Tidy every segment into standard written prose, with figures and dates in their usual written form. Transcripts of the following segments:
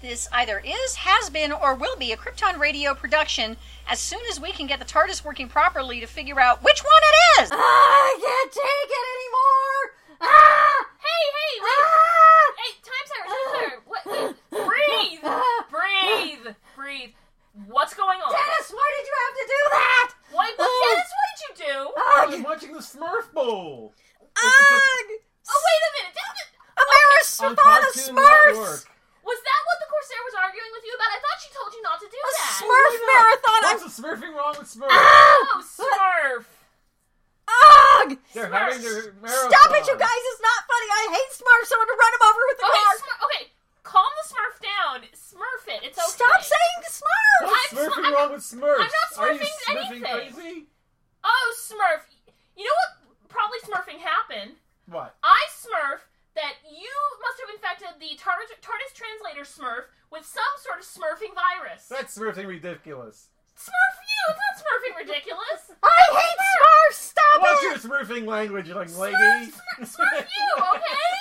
This either is, has been, or will be a Krypton Radio production as soon as we can get the TARDIS working properly to figure out which one it is! I can't take it anymore! Ah! Hey, wait! Ah! Hey, time siren! What? Wait, breathe. What's going on? Dennis, why did you have to do that? Dennis, what did you do? I was watching the Smurf Bowl. Oh, wait a minute! Amaris On Savannah Cartoon Smurfs! Network. Was that what the Corsair was arguing with you about? I thought she told you not to do A that. Smurf marathon! What's the smurfing wrong with Smurf? Oh, Smurf! Ugh! They're having their marathon. Stop it, you guys! It's not funny! I hate Smurfs! I want to run him over with the car! Okay, calm the Smurf down. Smurf it. It's okay. Stop saying Smurfs! What's smurfing wrong with Smurfs? I'm not Are you smurfing smurfing anything. crazy? Oh, Smurf. You know what probably smurfing happened? What? I smurf that you must have infected the TARDIS translator Smurf with some sort of smurfing virus. That's smurfing ridiculous. Smurf you! It's not smurfing ridiculous. I hate Smurfs! Stop What's it! your smurfing language, young lady? Smurf you, okay?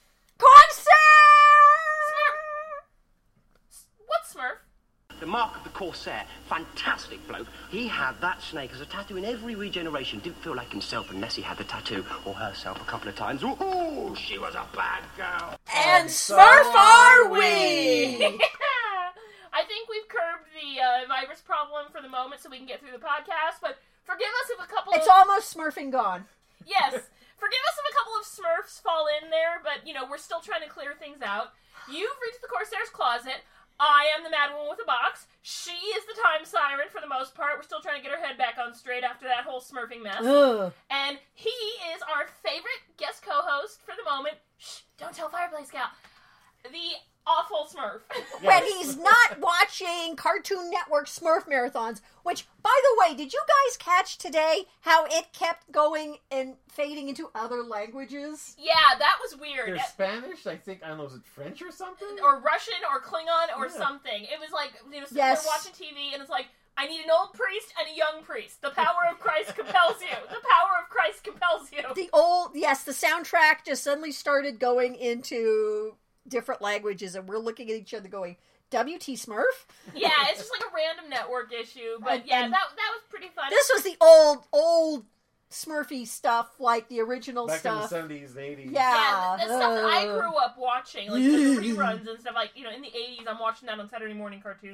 Corsair! What Smurf? The Mark of the Corsair, fantastic bloke. He had that snake as a tattoo in every regeneration. Didn't feel like himself unless he had the tattoo, or herself a couple of times. Ooh, she was a bad girl. And Smurf are we! I think we've curbed the virus problem for the moment so we can get through the podcast, but forgive us if a couple It's of... almost Smurfing gone. Yes. Forgive us if a couple of Smurfs fall in there, but, we're still trying to clear things out. You've reached the Corsair's closet. I am the mad woman with a box. She is the time siren for the most part. We're still trying to get her head back on straight after that whole smurfing mess. Ugh. And he is our favorite guest co-host for the moment. Shh, don't tell Fireplace Gal. The awful Smurf. When he's not watching Cartoon Network Smurf marathons, which, by the way, did you guys catch today how it kept going and fading into other languages? Yeah, that was weird. They're Spanish? I don't know, is it French or something? Or Russian or Klingon or something. It was like, sitting there watching TV and it's like, I need an old priest and a young priest. The power of Christ compels you. The power of Christ compels you. The soundtrack just suddenly started going into different languages, and we're looking at each other going, WT Smurf? Yeah, it's just like a random network issue, but that was pretty fun. This was the old Smurfy stuff, like the original Back stuff. in the 70s and 80s. Yeah, the stuff that I grew up watching, like the reruns and stuff, like, in the 80s, I'm watching that on Saturday morning cartoons.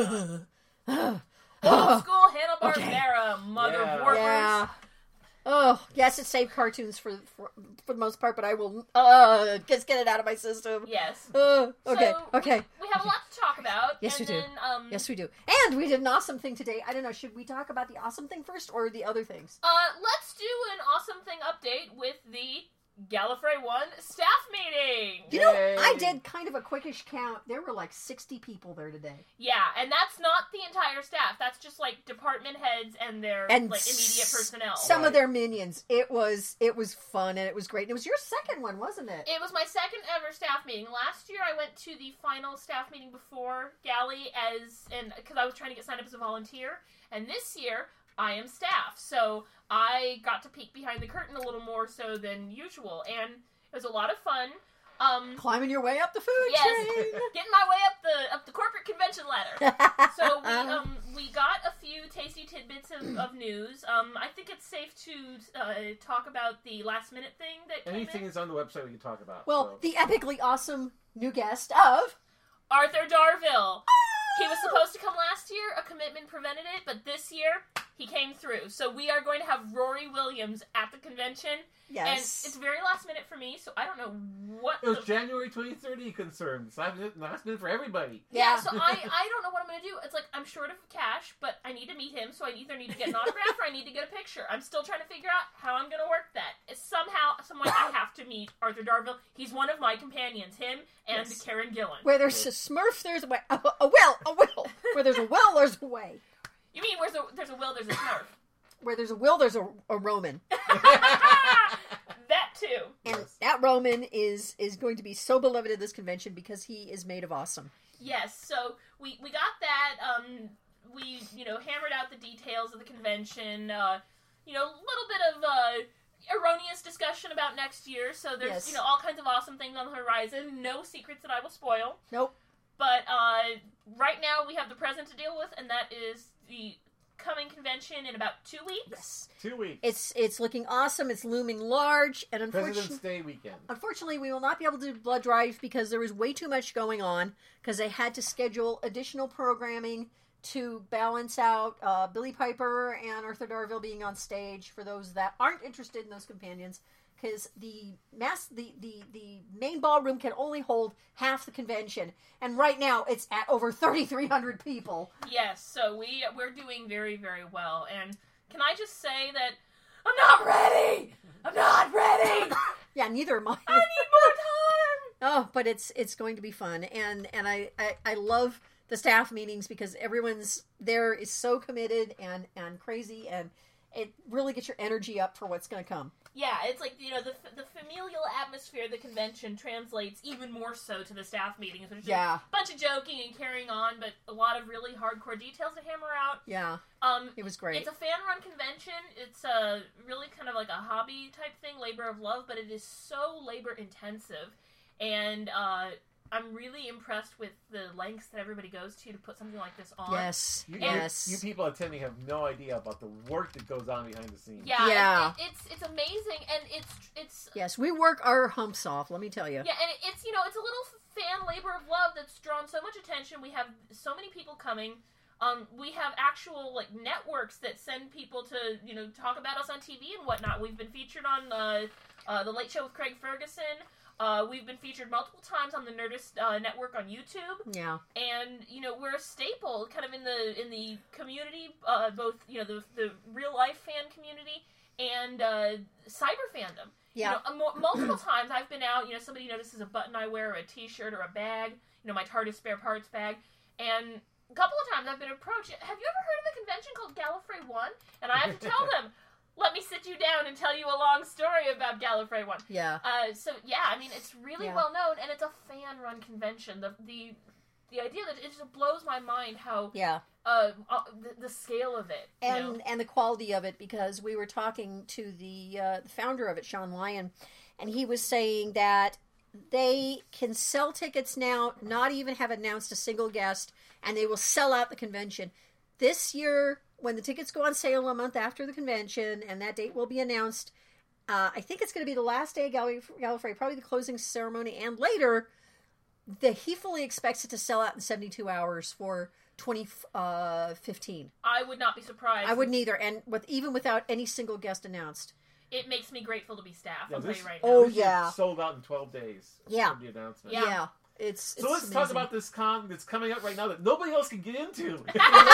Old school Hanna-Barbera, mother of warpers. Yeah. Oh, yes, it saved cartoons for the most part, but I will just get it out of my system. Yes. Okay. We have a lot to talk about. Yes, we do. Then, Yes, we do. And we did an awesome thing today. I don't know, should we talk about the awesome thing first or the other things? Let's do an awesome thing update with the Gallifrey 1 staff meeting. You know, I did kind of a quickish count. There were like 60 people there today. Yeah, and that's not the entire staff. That's just like department heads and their immediate personnel. Some of their minions. It was fun and it was great. It was your second one, wasn't it? It was my second ever staff meeting. Last year I went to the final staff meeting before Galley because I was trying to get signed up as a volunteer. And this year I am staff, so I got to peek behind the curtain a little more so than usual, and it was a lot of fun. Climbing your way up the food train. Getting my way up the corporate convention ladder. So we got a few tasty tidbits of news. I think it's safe to talk about the last minute thing that came Anything in. is on the website we can talk about. Well, the epically awesome new guest of Arthur Darvill. He was supposed to come last year. A commitment prevented it, but this year he came through. So we are going to have Rory Williams at the convention. Yes. And it's very last minute for me, so I don't know what... It was January 2030 concerned. It's last minute for everybody. Yeah, so I don't know what I'm going to do. It's like, I'm short of cash, but I need to meet him, so I either need to get an autograph or I need to get a picture. I'm still trying to figure out how I'm going to work that. Somehow, someway, I have to meet Arthur Darvill. He's one of my companions, him and Karen Gillan. Where there's a Smurf, there's a way. A will. Where there's a will, there's a way. You mean where there's a will, there's a Smurf? Where there's a will, there's a Roman. That too. And that Roman is going to be so beloved at this convention because he is made of awesome. Yes, so we got that. We hammered out the details of the convention. A little bit of erroneous discussion about next year. So there's all kinds of awesome things on the horizon. No secrets that I will spoil. Nope. But we have the present to deal with, and that is the coming convention in about 2 weeks. Yes. 2 weeks. It's looking awesome. It's looming large, and President's Day weekend. unfortunately, we will not be able to do blood drive because there was way too much going on because they had to schedule additional programming to balance out Billy Piper and Arthur Darville being on stage for those that aren't interested in those companions. Because the main ballroom can only hold half the convention, and right now it's at over 3,300 people. Yes, so we're doing very, very well. And can I just say that I'm not ready? I'm not ready! Yeah, neither am I. I need more time! Oh, but it's going to be fun, and I love the staff meetings because everyone's there is so committed and crazy, and it really gets your energy up for what's going to come. Yeah, it's like, the familial atmosphere of the convention translates even more so to the staff meetings. There's just a bunch of joking and carrying on, but a lot of really hardcore details to hammer out. Yeah, it was great. It's a fan-run convention. It's really kind of like a hobby type thing, labor of love, but it is so labor-intensive. And I'm really impressed with the lengths that everybody goes to put something like this on. Yes, You people attending have no idea about the work that goes on behind the scenes. Yeah. It's amazing, and it's Yes, we work our humps off, let me tell you. Yeah, and it's it's a little fan labor of love that's drawn so much attention. We have so many people coming. We have actual networks that send people to talk about us on TV and whatnot. We've been featured on the Late Show with Craig Ferguson. We've been featured multiple times on the Nerdist network on YouTube. Yeah, and we're a staple, kind of in the community, both the real life fan community and cyber fandom. Yeah, multiple times I've been out. Somebody notices a button I wear, or a T-shirt, or a bag. My TARDIS spare parts bag, and a couple of times I've been approached. Have you ever heard of a convention called Gallifrey 1? And I have to tell them. Let me sit you down and tell you a long story about Gallifrey 1. Yeah. It's really well known, and it's a fan-run convention. The idea that it just blows my mind how the scale of it, and the quality of it, because we were talking to the founder of it, Sean Lyon, and he was saying that they can sell tickets now, not even have announced a single guest, and they will sell out the convention. This year, when the tickets go on sale a month after the convention, and that date will be announced, I think it's going to be the last day of Gallifrey, probably the closing ceremony, and later, he fully expects it to sell out in 72 hours for 2015. I would not be surprised. I wouldn't either, and even without any single guest announced. It makes me grateful to be staff, I'll tell you right now. Oh, This yeah. sold out in 12 days. Yeah. From the announcement. Yeah. It's let's talk about this con that's coming up right now that nobody else can get into.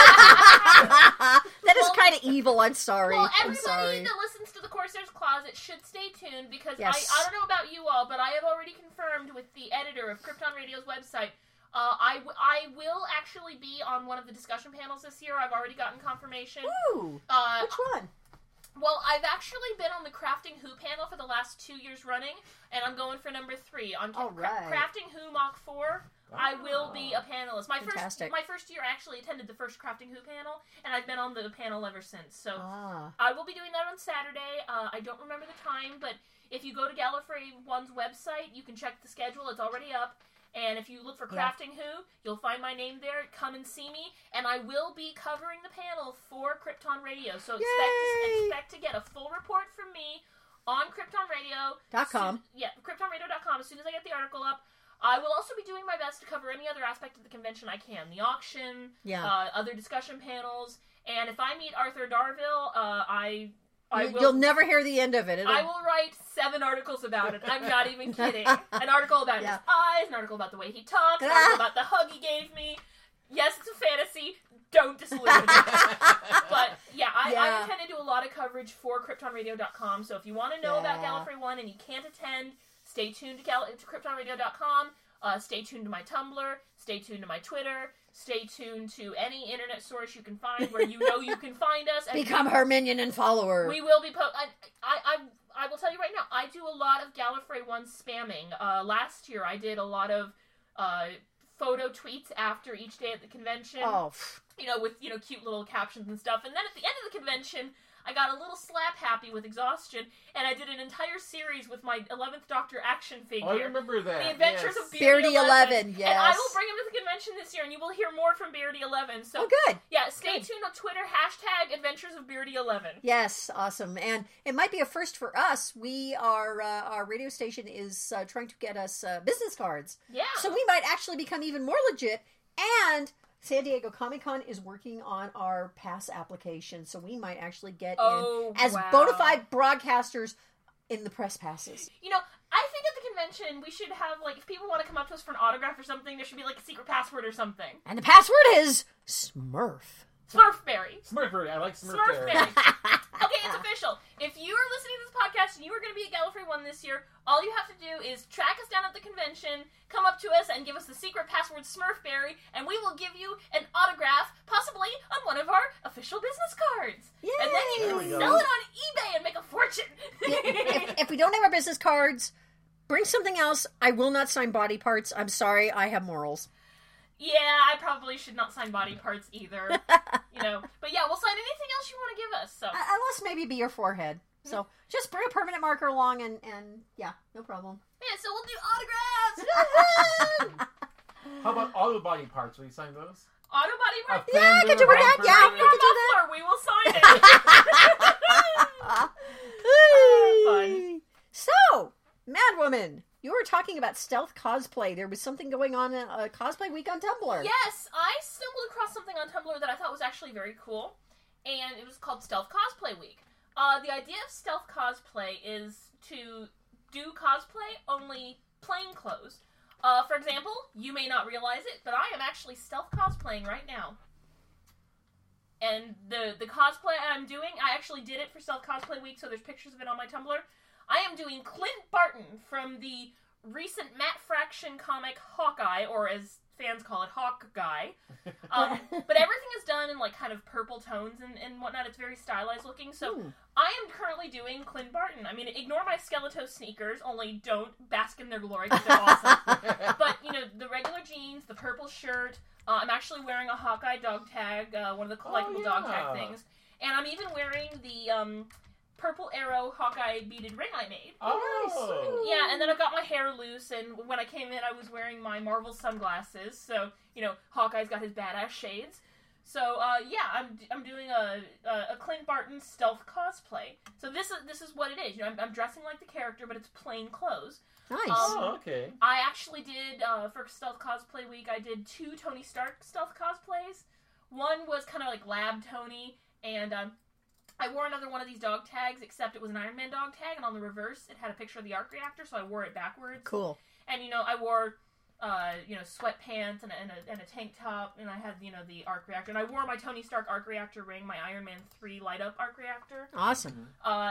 That is kind of evil. I'm sorry. Well, I'm everybody sorry. that listens to the Corsair's Closet should stay tuned because Yes. I don't know about you all, but I have already confirmed with the editor of Krypton Radio's website. I will actually be on one of the discussion panels this year. I've already gotten confirmation. Ooh. Which one? Well, I've actually been on the Crafting Who panel for the last 2 years running, and I'm going for number 3 on All right. Crafting Who Mach 4. I will be a panelist. Fantastic. My first year, I actually attended the first Crafting Who panel, and I've been on the panel ever since. So I will be doing that on Saturday. I don't remember the time, but if you go to Gallifrey 1's website, you can check the schedule. It's already up. And if you look for Crafting Who, you'll find my name there. Come and see me. And I will be covering the panel for Krypton Radio. So expect to get a full report from me on KryptonRadio.com. KryptonRadio.com. As soon as I get the article up. I will also be doing my best to cover any other aspect of the convention I can. The auction, other discussion panels. And if I meet Arthur Darville, You'll never hear the end of it. I will write 7 articles about it. I'm not even kidding. An article about his eyes, an article about the way he talks, an article about the hug he gave me. Yes, it's a fantasy. Don't disillusion me. But, I intend to do a lot of coverage for KryptonRadio.com. So if you want to know about Gallifrey 1 and you can't attend, stay tuned to KryptonRadio.com. Stay tuned to my Tumblr. Stay tuned to my Twitter. Stay tuned to any internet source you can find where you know you can find us. And become her minion and follower. We will be I will tell you right now, I do a lot of Gallifrey 1 spamming. Last year I did a lot of photo tweets after each day at the convention. Oh. With cute little captions and stuff. And then at the end of the convention, I got a little slap happy with exhaustion, and I did an entire series with my 11th Doctor action figure. Oh, I remember that. The Adventures of Beardy 11, yes. And I will bring him to the convention this year, and you will hear more from Beardy 11. So, Oh, good. yeah, stay tuned on Twitter, # Adventures of Beardy 11. Yes, awesome. And it might be a first for us. We are, our radio station is trying to get us business cards. Yeah. So we might actually become even more legit. And San Diego Comic-Con is working on our pass application. So we might actually get in as bona fide broadcasters in the press passes. You know, I think at the convention we should have, like, if people want to come up to us for an autograph or something, there should be, like, a secret password or something. And the password is Smurf. Smurfberry. Smurfberry. I like Smurfberry. Okay, it's official. If you are listening to this podcast and you are going to be at Gallifrey 1 this year, all you have to do is track us down at the convention, come up to us, and give us the secret password Smurfberry, and we will give you an autograph, possibly on one of our official business cards. Yay! And then you can sell it on eBay and make a fortune. If we don't have our business cards, bring something else. I will not sign body parts. I'm sorry. I have morals. Yeah, I probably should not sign body parts either. You know, but yeah, we'll sign anything else you want to give us. So Unless maybe be your forehead. So just bring a permanent marker along and yeah, no problem. yeah, so we'll do autographs. How about auto body parts? Will you sign those? Auto body parts. Yeah, I can do that. Yeah, Bring your muffler. We will sign it. Fun. So, Madwoman, you were talking about stealth cosplay. There was something going on in a cosplay week on Tumblr. Yes, I stumbled across something on Tumblr that I thought was actually very cool, and it was called Stealth Cosplay Week. The idea of stealth cosplay is to do cosplay only plain clothes. For example, you may not realize it, but I am actually stealth cosplaying right now. And the cosplay I'm doing, I actually did it for Stealth Cosplay Week, so there's pictures of it on my Tumblr. I am doing Clint Barton from the recent Matt Fraction comic Hawkeye, or as fans call it, Hawk Guy. But everything is done in like kind of purple tones and whatnot. It's very stylized looking. So I am currently doing Clint Barton. I mean, ignore my Skeletor sneakers, only don't bask in their glory because they're awesome. But, you know, the regular jeans, the purple shirt. I'm actually wearing a Hawkeye dog tag, one of the collectible dog tag things. And I'm even wearing the Purple Arrow Hawkeye beaded ring I made. Oh, Yeah, and then I got my hair loose, and when I came in, I was wearing my Marvel sunglasses. So, you know, Hawkeye's got his badass shades. So, yeah, I'm doing a Clint Barton stealth cosplay. So this is what it is. You know, I'm dressing like the character, but it's plain clothes. Nice. Oh, okay. I actually did, for Stealth Cosplay Week, I did 2 Tony Stark stealth cosplays. One was kind of like Lab Tony, and I wore another one of these dog tags, except it was an Iron Man dog tag, and on the reverse, it had a picture of the arc reactor, so I wore it backwards. Cool. And, you know, I wore, you know, sweatpants and a tank top, and I had, you know, the arc reactor. And I wore my Tony Stark arc reactor ring, my Iron Man 3 light-up arc reactor. Awesome.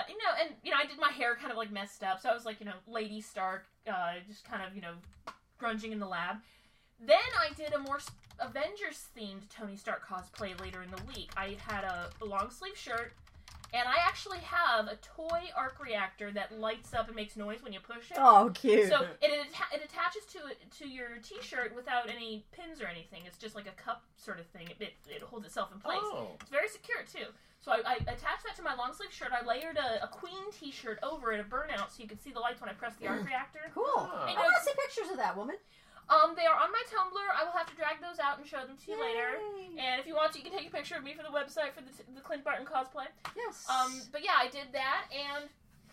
You know, I did my hair kind of, like, messed up, so I was, like, you know, Lady Stark, just kind of, you know, grunging in the lab. Then I did a more Avengers-themed Tony Stark cosplay later in the week. I had a long-sleeve shirt, and I actually have a toy arc reactor that lights up and makes noise when you push it. Oh, cute. So it attaches to your t-shirt without any pins or anything. It's just like a cup sort of thing. It holds itself in place. Oh. It's very secure, too. So I attached that to my long-sleeve shirt. I layered a Queen t-shirt over it, a burnout, so you could see the lights when I press the arc reactor. Cool. Ah. I want to see pictures of that woman. They are on my Tumblr. I will have to drag those out and show them to you later. And if you want to, you can take a picture of me for the website for the Clint Barton cosplay. Yes. But yeah, I did that, and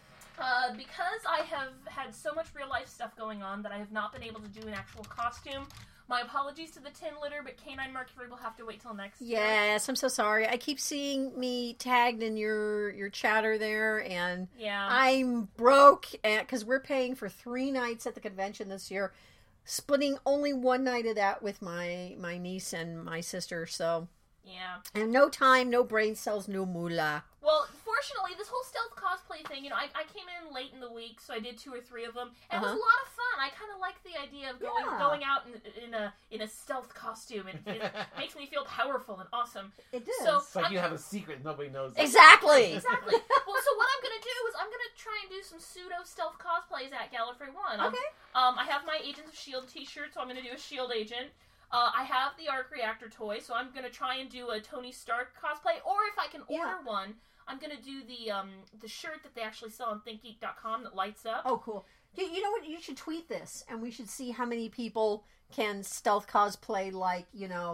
because I have had so much real-life stuff going on that I have not been able to do an actual costume, my apologies to the Tin Litter, but Canine Mercury will have to wait till next year. Yes, I'm so sorry. I keep seeing me tagged in your chatter there, and Yeah. I'm broke because we're paying for 3 nights at the convention this year, splitting only one night of that with my niece and my sister. So, Yeah. and no time, no brain cells, no moolah. Well, fortunately, this whole stealth cosplay thing, you know, I came in late in the week, so I did 2 or 3 of them, and it was a lot of fun. I kind of like the idea of going out in a stealth costume. It makes me feel powerful and awesome. It does. So It's like you have a secret nobody knows. Exactly. Exactly. Well, so what I'm going to do is I'm going to try and do some pseudo-stealth cosplays at Gallifrey 1. Okay. I have my Agents of S.H.I.E.L.D. t-shirt, so I'm going to do a S.H.I.E.L.D. agent. I have the Arc Reactor toy, so I'm gonna try and do a Tony Stark cosplay, or if I can order one, I'm gonna do the shirt that they actually sell on ThinkGeek.com that lights up. Oh, cool. You know what? You should tweet this, and we should see how many people can stealth cosplay, like,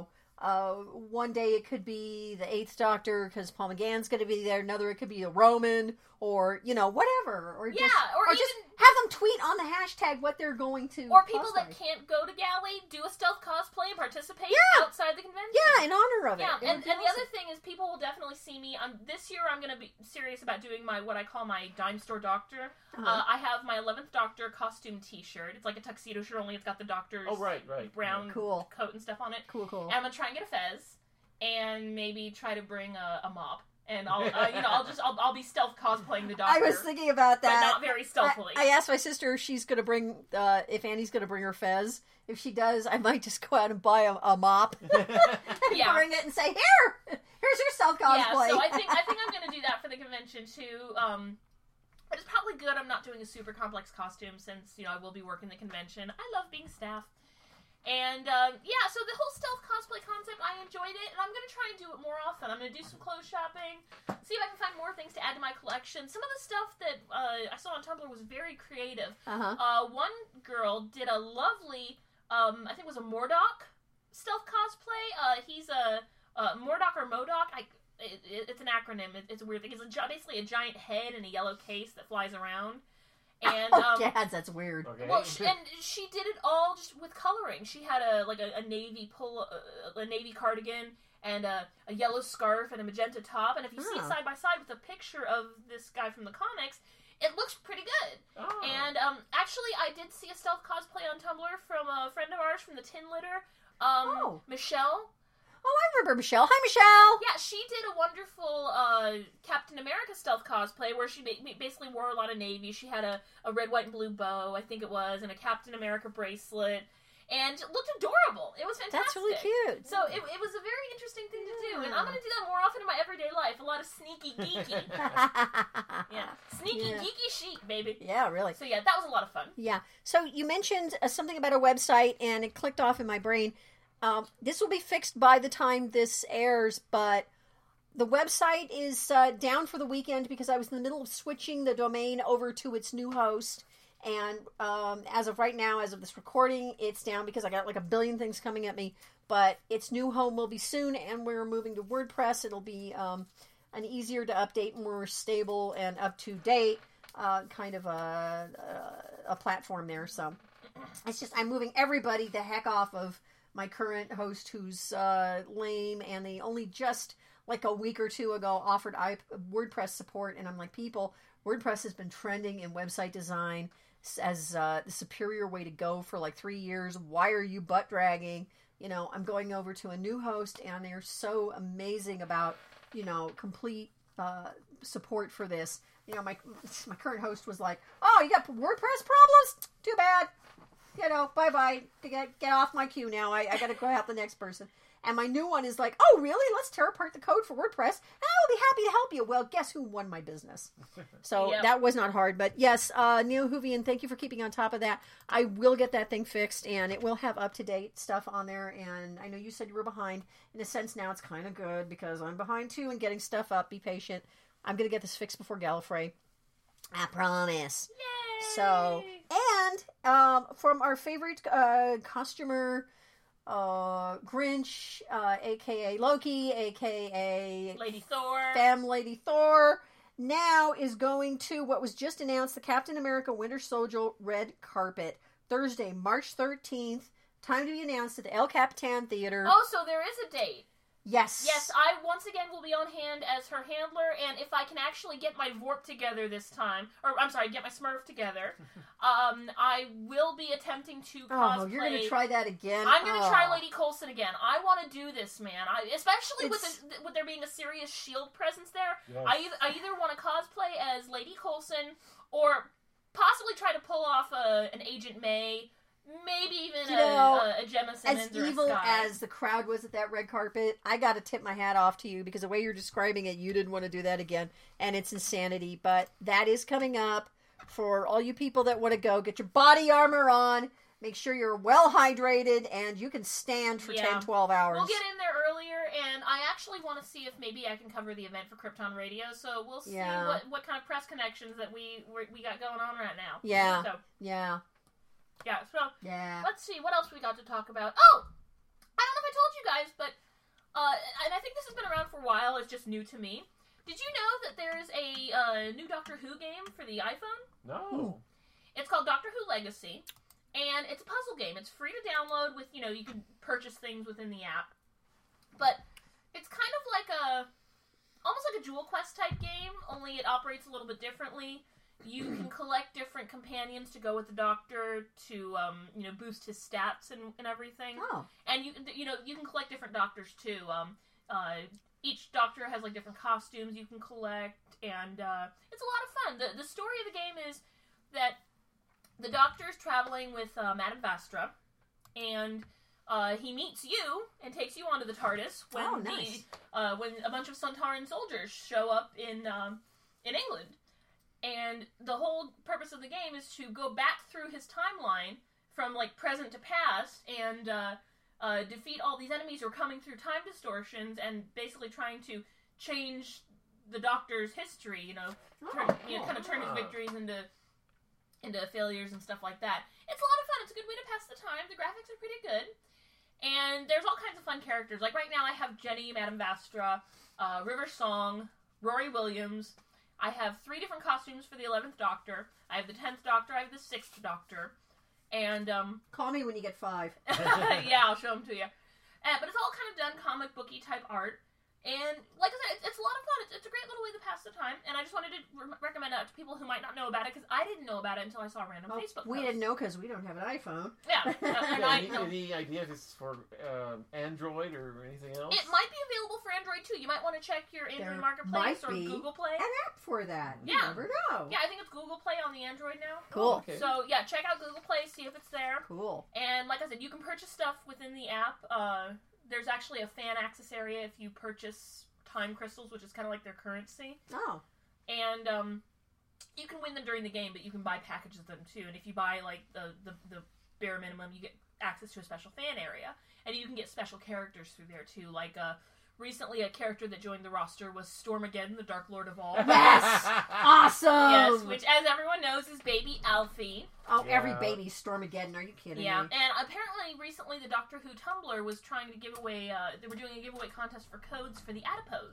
one day it could be the 8th Doctor, because Paul McGann's going to be there. Another, it could be a Roman, or, whatever. Or just have them tweet on the hashtag what they're going to Or people cosplay. that can't go to Galley, do a stealth cosplay and participate outside the convention. Yeah, in honor of it. Yeah, and the other thing is people will definitely see me. This year I'm going to be serious about doing what I call my Dime Store Doctor. I have my 11th Doctor costume t-shirt. It's like a tuxedo shirt, only it's got the Doctor's brown coat and stuff on it. Cool. And I'm going to try and get a fez, and maybe try to bring a mop. And I'll be stealth cosplaying the Doctor. I was thinking about that, but not very stealthily. I asked my sister if she's going to bring, if Annie's going to bring her fez. If she does, I might just go out and buy a mop and bring it and say, here's your stealth cosplay. Yeah, so I think I'm going to do that for the convention too. But it's probably good I'm not doing a super complex costume since I will be working the convention. I love being staff. And, so the whole stealth cosplay concept, I enjoyed it, and I'm going to try and do it more often. I'm going to do some clothes shopping, see if I can find more things to add to my collection. Some of the stuff that I saw on Tumblr was very creative. One girl did a lovely, I think it was a Mordock stealth cosplay. He's a Mordock or Modoc. It's an acronym. It's a weird thing. It's basically a giant head and a yellow case that flies around. And that's weird. Okay. Well, and she did it all just with coloring. She had a navy a navy cardigan and a yellow scarf and a magenta top. And if you see it side by side with a picture of this guy from the comics, it looks pretty good. Oh. And actually, I did see a stealth cosplay on Tumblr from a friend of ours from the Tin Litter, Michelle. Oh, I remember Michelle. Hi, Michelle. Yeah, she did a wonderful Captain America stealth cosplay where she basically wore a lot of navy. She had a red, white, and blue bow, I think it was, and a Captain America bracelet, and it looked adorable. It was fantastic. That's really cute. So it was a very interesting thing to do, and I'm going to do that more often in my everyday life. A lot of sneaky geeky. Sneaky geeky chic, baby. Yeah, really. So yeah, that was a lot of fun. Yeah. So you mentioned something about a website, and it clicked off in my brain. This will be fixed by the time this airs, but the website is down for the weekend because I was in the middle of switching the domain over to its new host. And as of right now, as of this recording, it's down because I got like a billion things coming at me. But its new home will be soon, and we're moving to WordPress. It'll be an easier to update, more stable and up-to-date kind of a platform there. So it's just I'm moving everybody the heck off of my current host, who's lame, and they only just like a week or two ago offered WordPress support, and I'm like, people, WordPress has been trending in website design as the superior way to go for like 3 years. Why are you butt dragging? I'm going over to a new host, and they're so amazing about complete support for this. My current host was like, oh, you got WordPress problems? Too bad. Bye-bye. Get off my queue now. I got to go help the next person. And my new one is like, oh, really? Let's tear apart the code for WordPress, and I will be happy to help you. Well, guess who won my business? So that was not hard. But yes, Neil Hoovian, thank you for keeping on top of that. I will get that thing fixed, and it will have up-to-date stuff on there. And I know you said you were behind. In a sense, now it's kind of good because I'm behind, too, in getting stuff up. Be patient. I'm going to get this fixed before Gallifrey. I promise. Yay! So, and from our favorite costumer, Grinch, a.k.a. Loki, a.k.a. Lady Thor. Femme Lady Thor, now is going to what was just announced, the Captain America Winter Soldier red carpet, Thursday, March 13th. Time to be announced at the El Capitan Theater. Oh, so there is a date. Yes. Yes, I once again will be on hand as her handler, and if I can actually get my Vorp together this time, or I'm sorry, get my Smurf together, I will be attempting to cosplay. Oh, you're going to try that again? I'm going to try Lady Coulson again. I want to do this, man. Especially with there being a serious S.H.I.E.L.D. presence there. Yes. I either want to cosplay as Lady Coulson, or possibly try to pull off an Agent May. Maybe even a Gemma Simmons. As evil as the crowd was at that red carpet, I got to tip my hat off to you because the way you're describing it, you didn't want to do that again, and it's insanity. But that is coming up for all you people that want to go. Get your body armor on. Make sure you're well hydrated and you can stand for 10, 12 hours. We'll get in there earlier, and I actually want to see if maybe I can cover the event for Krypton Radio, so we'll see what kind of press connections that we got going on right now. Yeah. So, yeah. So, Yeah. let's see, what else we got to talk about? Oh! I don't know if I told you guys, but, and I think this has been around for a while, it's just new to me. Did you know that there's a new Doctor Who game for the iPhone? No. It's called Doctor Who Legacy, and it's a puzzle game. It's free to download with, you can purchase things within the app. But it's kind of like almost like a Jewel Quest type game, only it operates a little bit differently. You can collect different companions to go with the Doctor to, boost his stats and everything. Oh. And you can collect different Doctors too. Each Doctor has like different costumes you can collect, and it's a lot of fun. The story of the game is that the Doctor is traveling with Madame Vastra, and he meets you and takes you onto the TARDIS when when a bunch of Sontaran soldiers show up in England. And the whole purpose of the game is to go back through his timeline from like present to past and defeat all these enemies who are coming through time distortions and basically trying to change the Doctor's history. Kind of turn his victories into failures and stuff like that. It's a lot of fun. It's a good way to pass the time. The graphics are pretty good. And there's all kinds of fun characters. Like right now I have Jenny, Madame Vastra, River Song, Rory Williams. I have 3 different costumes for the 11th Doctor. I have the 10th Doctor. I have the 6th Doctor. And, call me when you get 5. yeah, I'll show them to you. But it's all kind of done comic booky type art. And, like I said, it's a lot of fun. It's a great little way to pass the time. And I just wanted to recommend it to people who might not know about it, because I didn't know about it until I saw a random Facebook post. We didn't know because we don't have an iPhone. Yeah. Any idea if it's for Android or anything else? It might be available for Android, too. You might want to check your Android Marketplace or Google Play. An app for that. You never know. Yeah, I think it's Google Play on the Android now. Cool. Okay. So, yeah, check out Google Play, see if it's there. Cool. And, like I said, you can purchase stuff within the app. There's actually a fan access area if you purchase time crystals, which is kind of like their currency. Oh. And you can win them during the game, but you can buy packages of them too. And if you buy like the bare minimum, you get access to a special fan area, and you can get special characters through there too. Like recently, a character that joined the roster was Stormageddon, the Dark Lord of all. Yes, awesome. Yes, which, as everyone knows, is Baby Alfie. Oh, every baby's Stormageddon. Are you kidding me? Yeah, and apparently recently the Doctor Who Tumblr was trying to give away, they were doing a giveaway contest for codes for the Adipose.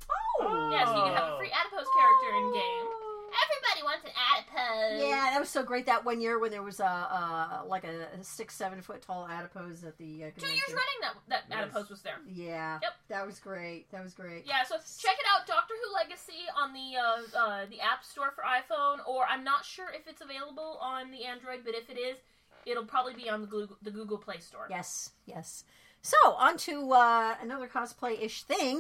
Oh! Yeah, so you can have a free Adipose character in-game. Everybody wants an Adipose! Yeah, that was so great that one year when there was like a 6-7 foot tall Adipose at the convention. 2 years running that Adipose was there. Yeah. Yep. That was great. That was great. Yeah, so check it out, Doctor Who Legacy on the App Store for iPhone, or I'm not sure if it's available on the Android, but if it is, it'll probably be on the Google Play Store. Yes, yes. So, on to another cosplay-ish thing.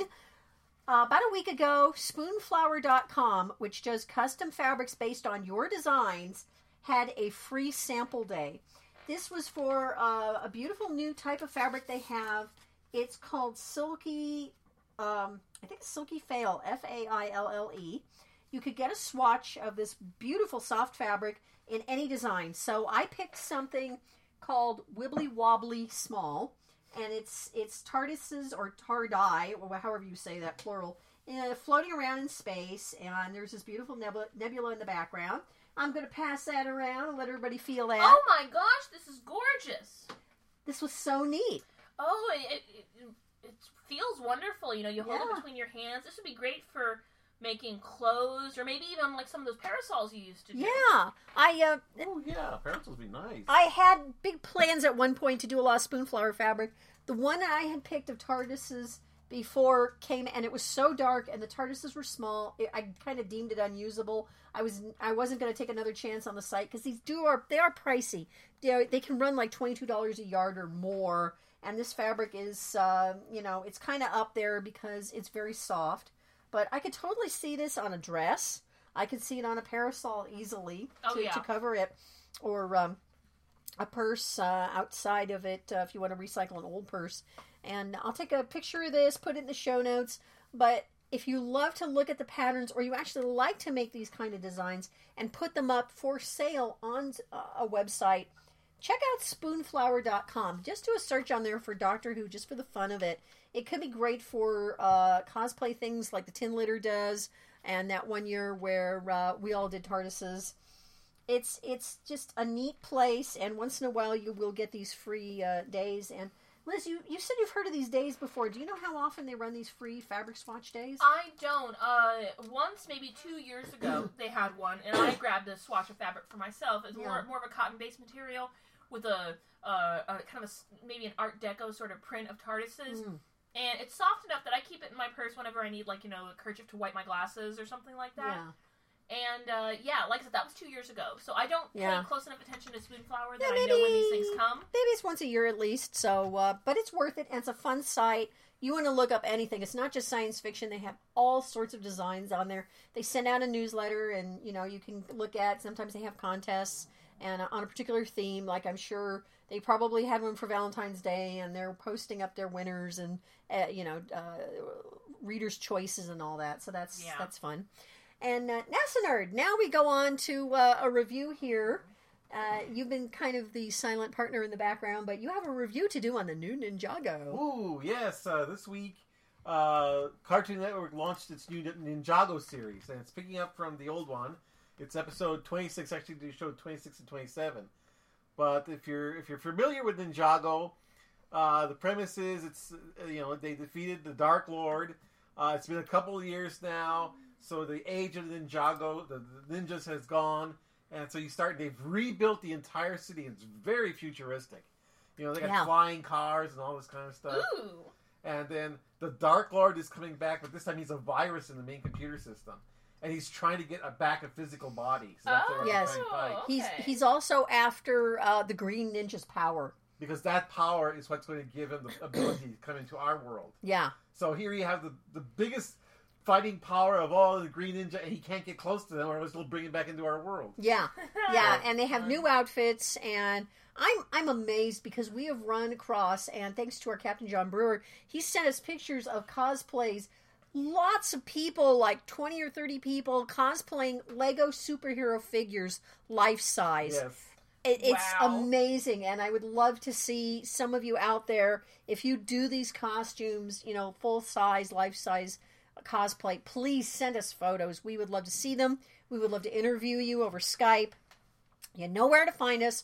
About a week ago, Spoonflower.com, which does custom fabrics based on your designs, had a free sample day. This was for a beautiful new type of fabric they have. It's called Silky, I think it's Silky Fail, F-A-I-L-L-E. You could get a swatch of this beautiful soft fabric in any design. So I picked something called Wibbly Wobbly Small. And it's TARDISes or TARDI, or however you say that, plural, floating around in space. And there's this beautiful nebula in the background. I'm going to pass that around and let everybody feel that. Oh my gosh, this is gorgeous. This was so neat. Oh, it feels wonderful. You hold it between your hands. This would be great for making clothes, or maybe even like some of those parasols you used to do. Yeah, oh yeah, parasols would be nice. I had big plans at one point to do a lot of Spoonflower fabric. The one I had picked of TARDISes before came, and it was so dark, and the TARDISes were small. I kind of deemed it unusable. I wasn't going to take another chance on the site because they are pricey. They can run like $22 a yard or more, and this fabric is it's kind of up there because it's very soft. But I could totally see this on a dress. I could see it on a parasol easily to cover it. Or a purse outside of it if you want to recycle an old purse. And I'll take a picture of this, put it in the show notes. But if you love to look at the patterns, or you actually like to make these kind of designs and put them up for sale on a website, check out spoonflower.com. Just do a search on there for Doctor Who, just for the fun of it. It could be great for cosplay things like the Tin Litter does, and that one year where we all did TARDISes. It's just a neat place, and once in a while you will get these free days. And Liz, you said you've heard of these days before. Do you know how often they run these free fabric swatch days? I don't. Once, maybe 2 years ago, they had one, and I grabbed a swatch of fabric for myself. It's more of a cotton-based material with a kind of maybe an Art Deco sort of print of TARDISes. And it's soft enough that I keep it in my purse whenever I need, like, a kerchief to wipe my glasses or something like that. Yeah. And, like I said, that was 2 years ago. So I don't pay close enough attention to Spoonflower that maybe, I know when these things come. Maybe it's once a year at least. So, but it's worth it, and it's a fun site. You want to look up anything. It's not just science fiction. They have all sorts of designs on there. They send out a newsletter, and, you can look at. Sometimes they have contests and on a particular theme. Like, I'm sure they probably have one for Valentine's Day, and they're posting up their winners and, readers' choices and all that. So that's fun. And NASA Nerd, now we go on to a review here. You've been kind of the silent partner in the background, but you have a review to do on the new Ninjago. Ooh, yes. This week, Cartoon Network launched its new Ninjago series, and it's picking up from the old one. It's episode 26. Actually, they showed 26 and 27. But if you're familiar with Ninjago, the premise is they defeated the Dark Lord. It's been a couple of years now. So the age of the Ninjago, the ninjas has gone, and so they've rebuilt the entire city. It's very futuristic. They got flying cars and all this kind of stuff. Ooh. And then the Dark Lord is coming back, but this time he's a virus in the main computer system. And he's trying to get back a physical body. So that's what yes. trying to fight. Okay. He's also after the Green Ninja's power. Because that power is what's going to give him the ability to come into our world. Yeah. So here you have the biggest fighting power of all the Green Ninja, and he can't get close to them, or else they'll bring him back into our world. Yeah, yeah, and they have new outfits, and I'm amazed because we have run across, and thanks to our Captain John Brewer, he sent us pictures of cosplays. Lots of people, like 20 or 30 people, cosplaying Lego superhero figures, life size. Yes. It's amazing, and I would love to see some of you out there, if you do these costumes, full size, life size cosplay, please send us photos. We would love to see them. We would love to interview you over Skype. You know where to find us,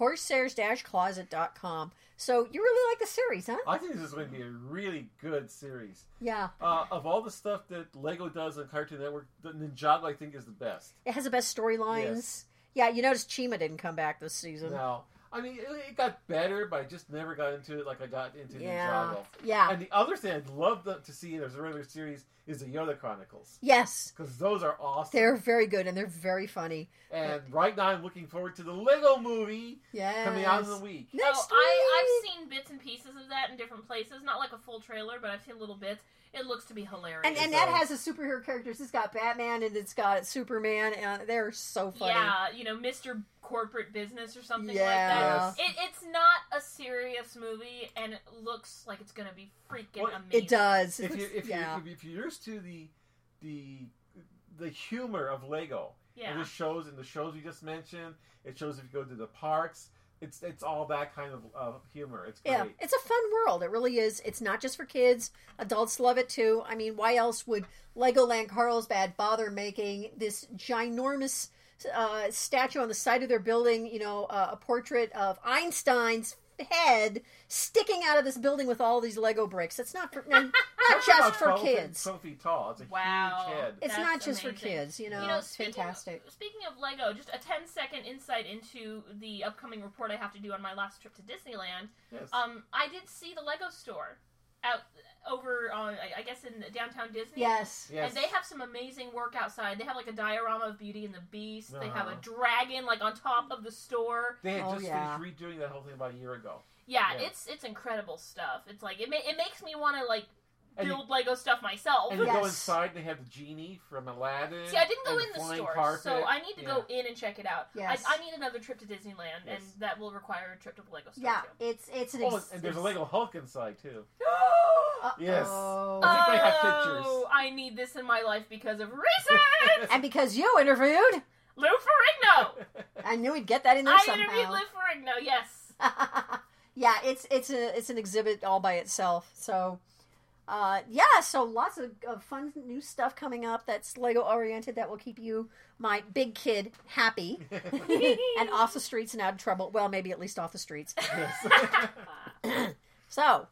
Corsairs-Closet.com. So you really like the series, huh? I think this is going to be a really good series. Yeah. Of all the stuff that Lego does on Cartoon Network, the Ninjago, I think, is the best. It has the best storylines. Yes. Yeah, you notice Chima didn't come back this season. No. I mean, it got better, but I just never got into it like I got into Ninjago. Yeah. And the other thing I'd love to see in a regular series is the Yoda Chronicles. Yes. Because those are awesome. They're very good, and they're very funny. And right now I'm looking forward to the Lego movie coming out in the week. Next I've seen bits and pieces of that in different places. Not like a full trailer, but I've seen little bits. It looks to be hilarious. And that has the superhero characters. It's got Batman and it's got Superman, and they're so funny. Yeah, Mr. Corporate Business or something like Yeah. that. It's not a serious movie, and it looks like it's going to be freaking amazing. It does. If you're used to the humor of Lego, and the shows we just mentioned, it shows if you go to the parks. It's all that kind of humor. It's great. Yeah, it's a fun world. It really is. It's not just for kids. Adults love it too. I mean, why else would Legoland Carlsbad bother making this ginormous statue on the side of their building, a portrait of Einstein's head sticking out of this building with all these Lego bricks? It's not just for kids. 12 feet tall. It's a huge head. It's That's not just amazing. for kids. It's fantastic. Speaking of Lego, just a 10-second insight into the upcoming report I have to do on my last trip to Disneyland. Yes. I did see the Lego store out over, I guess, in downtown Disney. Yes. And they have some amazing work outside. They have like a diorama of Beauty and the Beast. They have a dragon like on top of the store. They had just finished redoing that whole thing about a year ago. Yeah, it's incredible stuff. It's like it makes me want to like build Lego stuff myself. And you go inside and they have the genie from Aladdin. See, I didn't go in the store, carpet. so I need to go in and check it out. Yes. I need another trip to Disneyland, and that will require a trip to the Lego store too. It's an and there's a Lego Hulk inside too. Uh-oh. Yes. I think I have pictures. I need this in my life because of research! And because you interviewed Lou Ferrigno! I knew we'd get that in there I somehow. interviewed Liv Ferrigno, yes. Yeah, it's an exhibit all by itself. So, so lots of fun new stuff coming up that's Lego oriented that will keep you, my big kid, happy and off the streets and out of trouble. Well, maybe at least off the streets. So,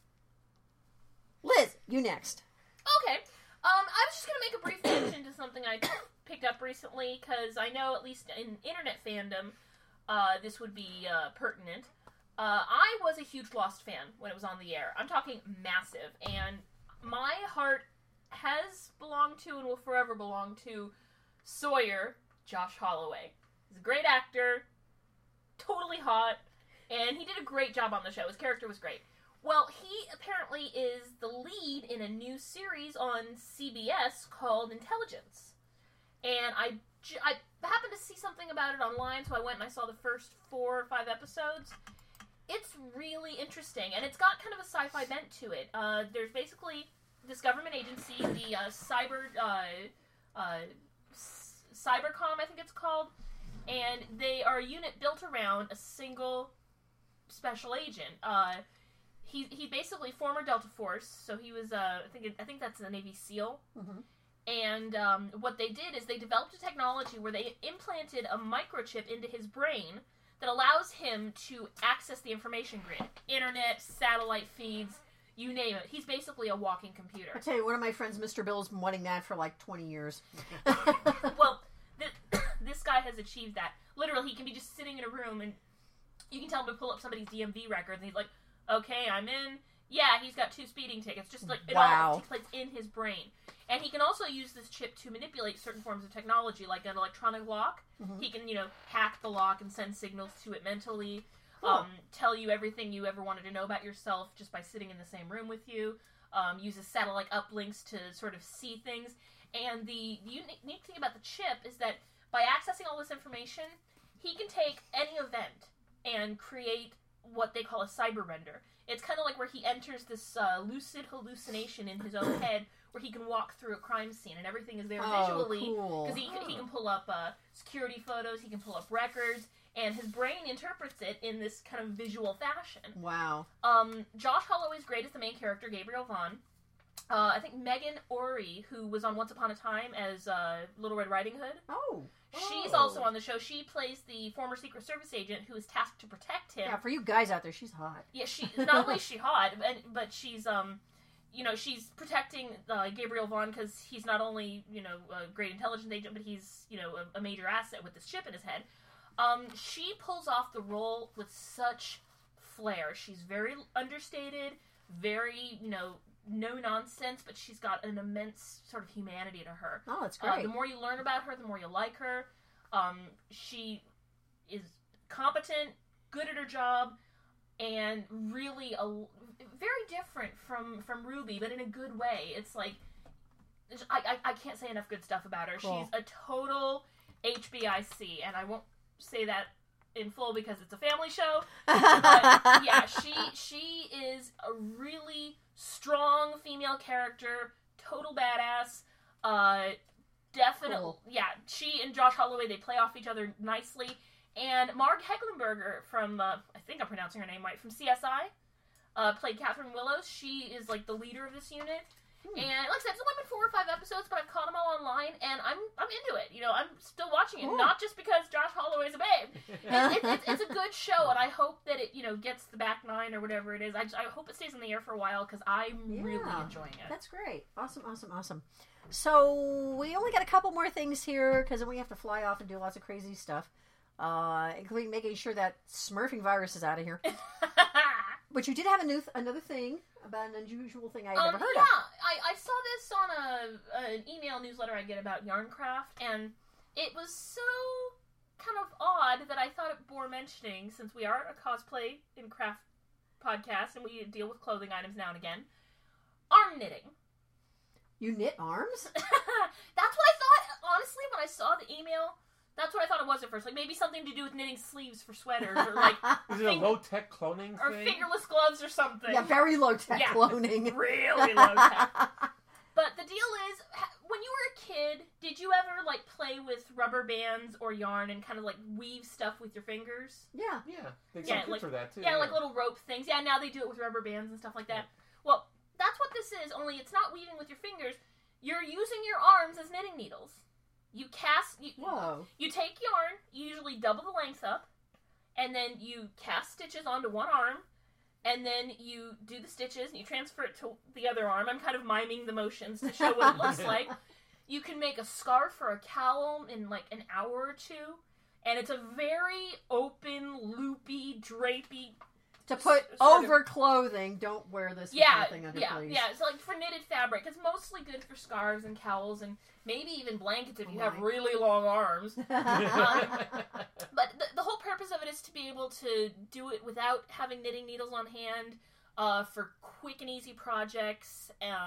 Liz, you next. Okay. I was just going to make a brief mention to something I picked up recently, because I know, at least in internet fandom, this would be pertinent. I was a huge Lost fan when it was on the air. I'm talking massive. And my heart has belonged to and will forever belong to Sawyer, Josh Holloway. He's a great actor, totally hot, and he did a great job on the show. His character was great. Well, he apparently is the lead in a new series on CBS called Intelligence. And I happened to see something about it online, so I went and I saw the first 4 or 5 episodes. It's really interesting, and it's got kind of a sci-fi bent to it. There's basically this government agency, the Cybercom, I think it's called, and they are a unit built around a single special agent. He's basically former Delta Force, so he was, I think that's a Navy SEAL. Mm-hmm. And what they did is they developed a technology where they implanted a microchip into his brain that allows him to access the information grid. Internet, satellite feeds, you name it. He's basically a walking computer. I tell you, one of my friends, Mr. Bill's been wanting that for like 20 years. Well, this guy has achieved that. Literally, he can be just sitting in a room and you can tell him to pull up somebody's DMV record and he's like, okay, I'm in. Yeah, he's got 2 speeding tickets. Just like it all takes place in his brain. And he can also use this chip to manipulate certain forms of technology, like an electronic lock. Mm-hmm. He can, hack the lock and send signals to it mentally. Cool. Tell you everything you ever wanted to know about yourself just by sitting in the same room with you. Uses satellite uplinks to sort of see things. And the unique thing about the chip is that by accessing all this information, he can take any event and create what they call a cyber render. It's kind of like where he enters this lucid hallucination in his own head where he can walk through a crime scene and everything is there visually. Because he can pull up security photos, he can pull up records, and his brain interprets it in this kind of visual fashion. Wow. Josh Holloway's great as the main character, Gabriel Vaughn. I think Megan Ori, who was on Once Upon a Time as Little Red Riding Hood. Oh. She's also on the show. She plays the former Secret Service agent who is tasked to protect him. Yeah, for you guys out there, she's hot. Yeah, not only is she hot, but she's she's protecting Gabriel Vaughn because he's not only a great intelligence agent, but he's a major asset with this chip in his head. She pulls off the role with such flair. She's very understated, very no nonsense, but she's got an immense sort of humanity to her. Oh, that's great. The more you learn about her, the more you like her. She is competent, good at her job, and really very different from Ruby, but in a good way. It's like, I can't say enough good stuff about her. Cool. She's a total HBIC, and I won't say that in full because it's a family show. But yeah, she is a really strong female character, total badass. Definitely, cool. Yeah. She and Josh Holloway, they play off each other nicely. And Marg Hecklenberger from I think I'm pronouncing her name right, from CSI, played Catherine Willows. She is like the leader of this unit. And like I said, it's only been 4 or 5 episodes, but I've caught them all online, and I'm into it. I'm still watching it, not just because Josh Holloway's a babe. It's a good show, and I hope that it gets the back 9 or whatever it is. I hope it stays in the air for a while because I'm really enjoying it. That's great. Awesome. So we only got a couple more things here because then we have to fly off and do lots of crazy stuff, including making sure that Smurfing virus is out of here. But you did have another thing about an unusual thing I'd never heard of. Yeah, I saw this on an email newsletter I get about Yarncraft, and it was so kind of odd that I thought it bore mentioning, since we are a cosplay and craft podcast, and we deal with clothing items now and again. Arm knitting. You knit arms? That's what I thought, honestly, when I saw the email. That's what I thought it was at first. Like, maybe something to do with knitting sleeves for sweaters, or like... Is it a low-tech cloning or thing? Or fingerless gloves or something. Yeah, very low-tech cloning. Really low-tech. But the deal is, when you were a kid, did you ever, like, play with rubber bands or yarn and kind of, like, weave stuff with your fingers? Yeah. Yeah, they sell kits for that, too. Yeah, like little rope things. Yeah, now they do it with rubber bands and stuff like that. Well, that's what this is, only it's not weaving with your fingers. You're using your arms as knitting needles. You Whoa. You take yarn, you usually double the length up, and then you cast stitches onto one arm, and then you do the stitches, and you transfer it to the other arm. I'm kind of miming the motions to show what it looks like. You can make a scarf or a cowl in, like, an hour or two, and it's a very open, loopy, drapey... To put over clothing, don't wear this with nothing under, please. Yeah, it's like for knitted fabric. It's mostly good for scarves and cowls and maybe even blankets if you have really long arms. But the whole purpose of it is to be able to do it without having knitting needles on hand for quick and easy projects,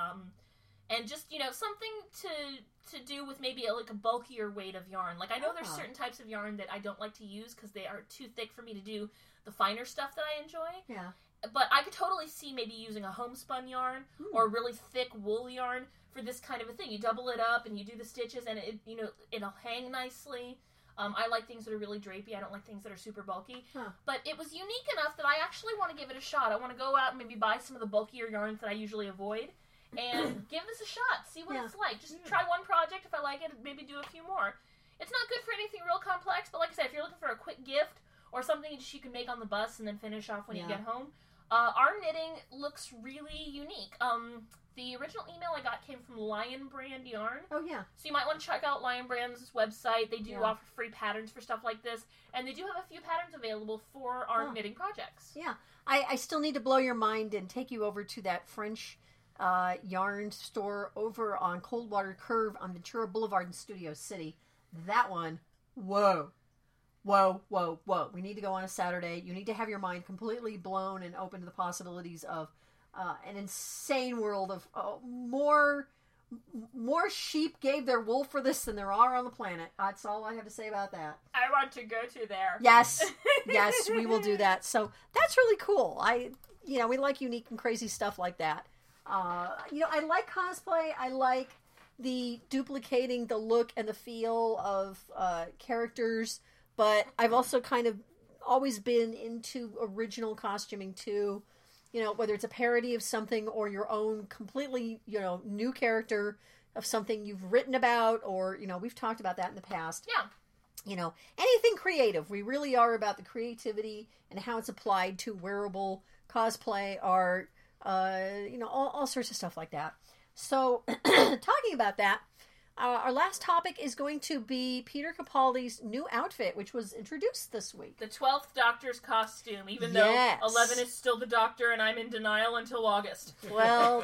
and just, you know, something to do with maybe a bulkier weight of yarn. Like, I know there's certain types of yarn that I don't like to use because they are too thick for me to do the finer stuff that I enjoy. Yeah. But I could totally see maybe using a homespun yarn or really thick wool yarn for this kind of a thing. You double it up and you do the stitches and it'll hang nicely. I like things that are really drapey. I don't like things that are super bulky. Huh. But it was unique enough that I actually want to give it a shot. I want to go out and maybe buy some of the bulkier yarns that I usually avoid and give this a shot. See what it's like. Just try one project. If I like it, maybe do a few more. It's not good for anything real complex, but like I said, if you're looking for a quick gift or something you can make on the bus and then finish off when you get home, our knitting looks really unique. The original email I got came from Lion Brand Yarn. Oh, yeah. So you might want to check out Lion Brand's website. They do offer free patterns for stuff like this. And they do have a few patterns available for our knitting projects. Yeah. I still need to blow your mind and take you over to that French yarn store over on Coldwater Curve on Ventura Boulevard in Studio City. That one, whoa. Whoa, whoa, whoa. We need to go on a Saturday. You need to have your mind completely blown and open to the possibilities of an insane world of more sheep gave their wool for this than there are on the planet. That's all I have to say about that. I want to go to there. Yes, yes, we will do that. So that's really cool. We like unique and crazy stuff like that. I like cosplay. I like the duplicating the look and the feel of characters. But I've also kind of always been into original costuming too. You know, whether it's a parody of something or your own completely, new character of something you've written about or, we've talked about that in the past. Yeah. Anything creative. We really are about the creativity and how it's applied to wearable cosplay, art, all sorts of stuff like that. So, talking about that, our last topic is going to be Peter Capaldi's new outfit, which was introduced this week. The 12th Doctor's costume, even though 11 is still the Doctor and I'm in denial until August. Well,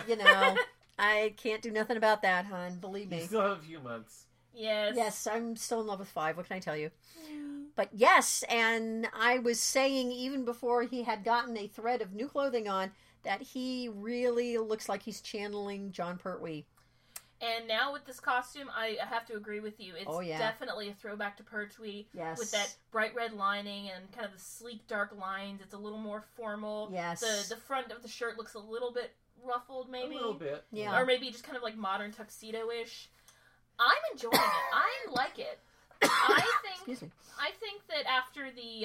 I can't do nothing about that, hon. Believe me. You still have a few months. Yes. Yes, I'm still in love with 5. What can I tell you? But yes, and I was saying even before he had gotten a thread of new clothing on that he really looks like he's channeling John Pertwee. And now with this costume, I have to agree with you. It's definitely a throwback to Pertwee. Yes. With that bright red lining and kind of the sleek dark lines. It's a little more formal. Yes. The front of the shirt looks a little bit ruffled, maybe. A little bit. Yeah. Or maybe just kind of like modern tuxedo-ish. I'm enjoying it. I like it. Excuse me. I think that after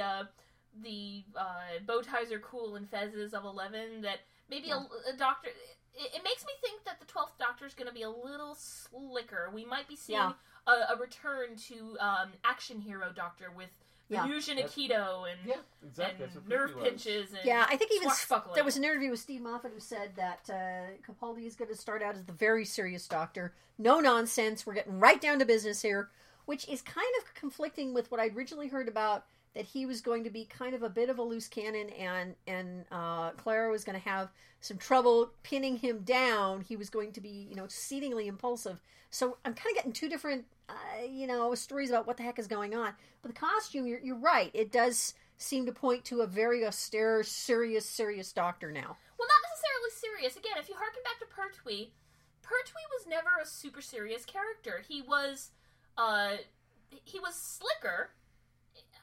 the bow ties are cool and fezzes of 11, that maybe a Doctor... It makes me think that the 12th Doctor is going to be a little slicker. We might be seeing a return to action hero Doctor with Fusion Aikido and nerve pinches. And I think even there was an interview with Steve Moffat who said that Capaldi is going to start out as the very serious Doctor. No nonsense. We're getting right down to business here, which is kind of conflicting with what I'd originally heard about, that he was going to be kind of a bit of a loose cannon and Clara was going to have some trouble pinning him down. He was going to be, exceedingly impulsive. So I'm kind of getting two different, stories about what the heck is going on. But the costume, you're right. It does seem to point to a very austere, serious Doctor now. Well, not necessarily serious. Again, if you harken back to Pertwee was never a super serious character. He was slicker.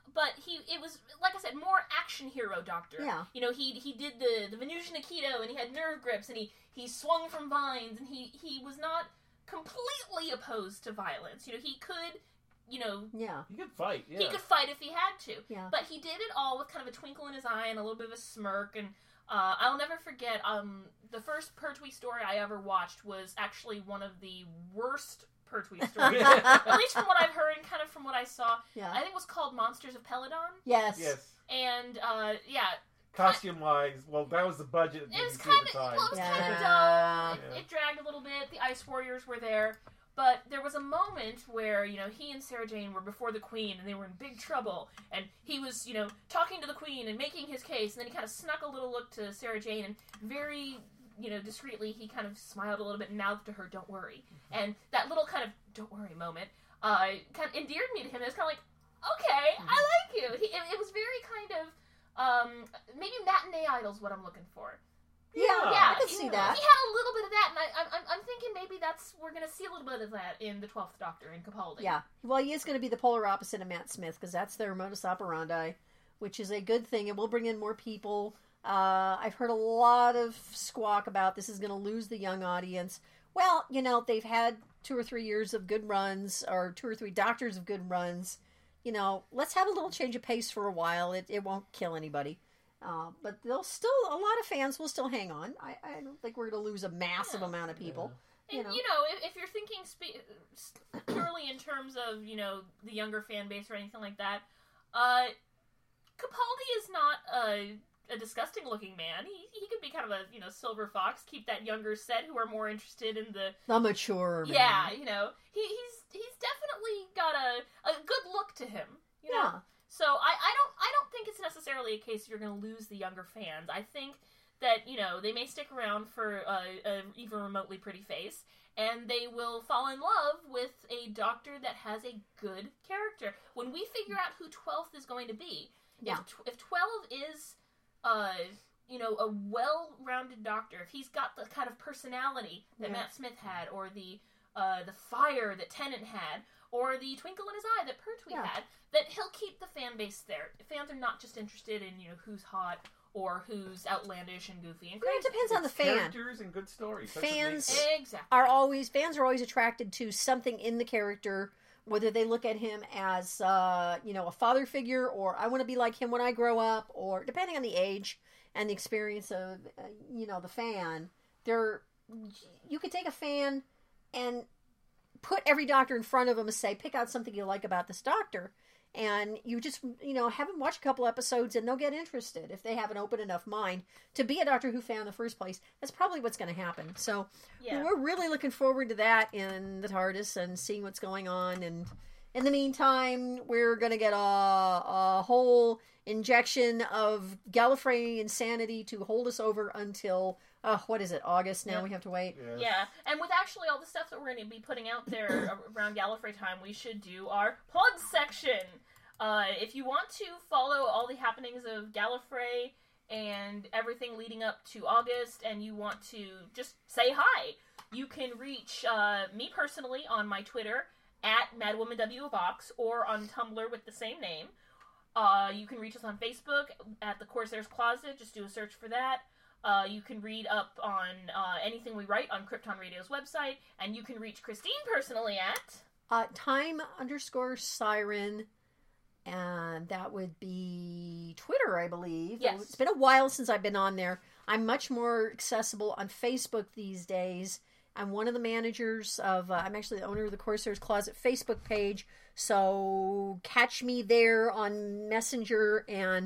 but it was, like I said, more action hero Doctor. Yeah. You know, he did the Venusian Aikido, and he had nerve grips, and he swung from vines, and he was not completely opposed to violence. You know, he could, you know... Yeah. He could fight, yeah. He could fight if he had to. Yeah. But he did it all with kind of a twinkle in his eye and a little bit of a smirk, and I'll never forget, the first Pertwee story I ever watched was actually one of the worst Pertwee stories. At least from what I've heard and kind of from what I saw. Yeah. I think it was called Monsters of Peladon. Yes. Yes. And, Costume-wise, well, that was the budget. it was at kind the of, time. well, it was kind of Yeah. dull. It dragged a little bit. The Ice Warriors were there. But there was a moment where, you know, he and Sarah Jane were before the Queen, and they were in big trouble, and he was, you know, talking to the Queen and making his case, and then he kind of snuck a little look to Sarah Jane, and very, you know, discreetly, he kind of smiled a little bit and mouthed to her, "Don't worry." And that little kind of "don't worry" moment kind of endeared me to him. It was kind of like, okay, I like you. It was very kind of, maybe matinee idol's what I'm looking for. Yeah, I can see that. He had a little bit of that, and I'm thinking maybe we're going to see a little bit of that in the 12th Doctor in Capaldi. Yeah. Well, he is going to be the polar opposite of Matt Smith, because that's their modus operandi, which is a good thing, and we'll bring in more people. I've heard a lot of squawk about this is going to lose the young audience. Well, you know, they've had 2 or 3 years of good runs, or 2 or 3 Doctors of good runs. You know, let's have a little change of pace for a while. It won't kill anybody. But a lot of fans will still hang on. I don't think we're going to lose a massive amount of people. And, you know, if you're thinking purely in terms of, you know, the younger fan base or anything like that, Capaldi is not a disgusting-looking man. He could be kind of a, you know, silver fox, keep that younger set who are more interested in the mature man. Yeah, you know. He's definitely got a good look to him, you know? Yeah. So I don't think it's necessarily a case you're going to lose the younger fans. I think that, you know, they may stick around for a even remotely pretty face, and they will fall in love with a Doctor that has a good character. When we figure out who 12th is going to be, if 12 is, you know, a well-rounded Doctor, if he's got the kind of personality that Matt Smith had, or the fire that Tennant had, or the twinkle in his eye that Pertwee had, that he'll keep the fan base there. Fans are not just interested in, you know, who's hot or who's outlandish and goofy and crazy. It depends on the fan. Characters and good stories. Fans exactly. are always attracted to something in the character, whether they look at him as, you know, a father figure, or I want to be like him when I grow up, or depending on the age and the experience of, you know, the fan. You could take a fan and put every Doctor in front of them and say, pick out something you like about this Doctor. And you just, you know, have them watch a couple episodes and they'll get interested if they have an open enough mind to be a Doctor Who fan in the first place. That's probably what's going to happen. So we're really looking forward to that in the TARDIS and seeing what's going on. And in the meantime, we're going to get a whole injection of Gallifrey insanity to hold us over until... what is it, August now? We have to wait? Yes. Yeah, and with actually all the stuff that we're going to be putting out there around Gallifrey time, we should do our plug section. If you want to follow all the happenings of Gallifrey and everything leading up to August, and you want to just say hi, you can reach me personally on my Twitter, at MadwomanWBox, or on Tumblr with the same name. You can reach us on Facebook at The Corsair's Closet. Just do a search for that. You can read up on anything we write on Krypton Radio's website, and you can reach Christine personally at... Time_Siren, and that would be Twitter, I believe. Yes. It's been a while since I've been on there. I'm much more accessible on Facebook these days. I'm one of the managers of... I'm actually the owner of the Corsair's Closet Facebook page, so catch me there on Messenger, and...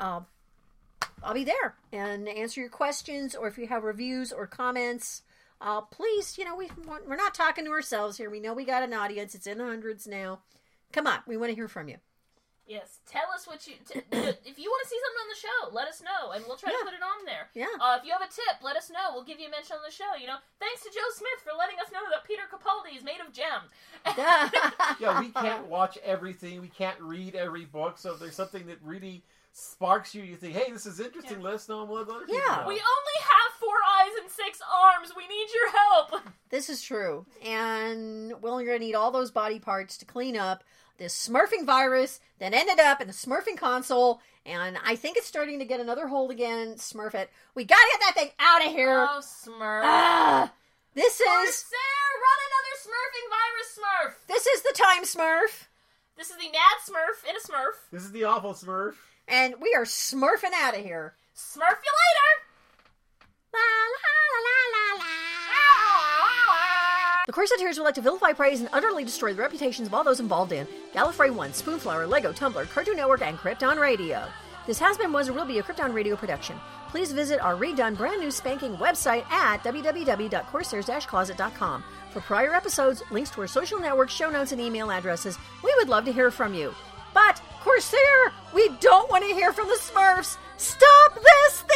I'll be there and answer your questions, or if you have reviews or comments, please, you know, we're not talking to ourselves here. We know we got an audience. It's in the hundreds now. Come on. We want to hear from you. Yes. Tell us what you... if you want to see something on the show, let us know, and we'll try to put it on there. Yeah. If you have a tip, let us know. We'll give you a mention on the show. You know, thanks to Joe Smith for letting us know that Peter Capaldi is made of gem. Yeah, we can't watch everything. We can't read every book, so if there's something that really... sparks you think, hey, this is interesting, let us know, and we'll let other people know. We only have 4 eyes and 6 arms. We need your help. This is true. And we're going to need all those body parts to clean up this smurfing virus that ended up in the smurfing console, and I think it's starting to get another hold again. Smurf it. We gotta get that thing out of here. Oh, Smurf. This is... Corsair, run another smurfing virus Smurf. This is the time Smurf. This is the mad Smurf in a Smurf. This is the awful Smurf. And we are smurfing out of here. Smurf you later. La la la la la. The Corsetteers would like to vilify, praise, and utterly destroy the reputations of all those involved in Gallifrey 1, Spoonflower, Lego, Tumblr, Cartoon Network, and Krypton Radio. This has been, was, or will be a Krypton Radio production. Please visit our redone, brand new spanking website at www.corsairs-closet.com. For prior episodes, links to our social networks, show notes, and email addresses. We would love to hear from you. But, Corsair, we don't want to hear from the Smurfs! Stop this